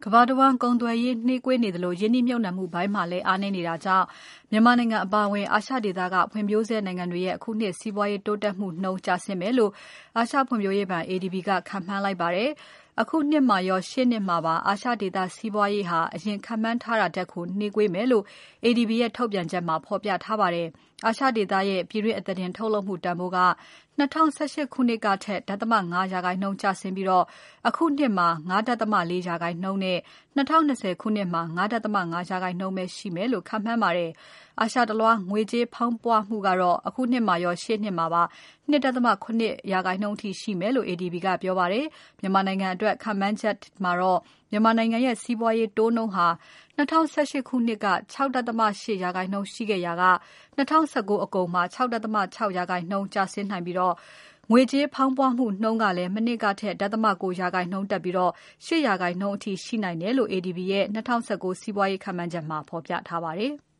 ကမ္ဘာတဝန်းကုန်သွယ်ရေးနှေးကွေးနေသလိုရင်းနှီးမြှုပ်နှံမှုပိုင်းမှာလည်းအားနည်းနေတာကြောင့်မြန်မာနိုင်ငံအပါအဝင်အာရှဒေသကဖွံ့ဖြိုးဆဲနိုင်ငံတွေရဲ့အခုနှစ်စီးပွားရေးတိုးတက်မှုနှုန်းကျဆင်းမယ်လို့အာရှဖွံ့ဖြိုးရေးဘဏ် ADB ကခန့်မှန်းလိုက်ပါတယ်။အခုနှစ်မှာရောရှေ့နှစ်မှာပါအာရှဒေသစီးပွားရေးဟာအရင်ခန့်မှန်းထားတာထက်ကိုနှေးကွေးမယ်လို့ ADB ရဲ့ထုတ်ပြန်ချက်မှာဖော်ပြထားပါတယ်။အာရှဒေသရဲ့ပြည်တွင်းအသားတင်ထုတ်လုပ်မှုတန်ဖိုးက2018ခုနှစ်ကထက် 0.5% ကျဆင်းပြီးအခုနှစ်မှာ 5.4% နဲ့2020ခုနှစ်မှာ 5.5% ပဲရှိမယ်လို့ခန့်မှန်းပါတယ်။အာရှတလွှားငွေကြေးဖောင်းပွမှုကတော့အခုနှစ်မှာရောရှေ့နှစ်မှာပါ 2.7% ထိရှိမယ်လို့ ADB ကပြောပါတယ်။မြန်မာနိုင်ငံအတွက်ခန့်မှန်းချက်မှာတော့မြန်မာနိုင်ငံရဲ့စီးပွားရေးတိုးနှုန်းဟာ2018ခုနှစ်က 6.8% ရှိခဲ့ရာက2019အကုန်မှာ 6.6% ကျဆင်းနိုင်ပြီးငွေကြေးဖောင်းပွမှုနှုန်းကလည်းမနှစ်ကထက် 0.9% တက်ပြီး 8% အထိရှိနိုင်တယ်လို့ ADB ရဲ့2019စီးပွားရေးခန့်မှန်းချက်မှာဖော်ပြထားပါတယ်။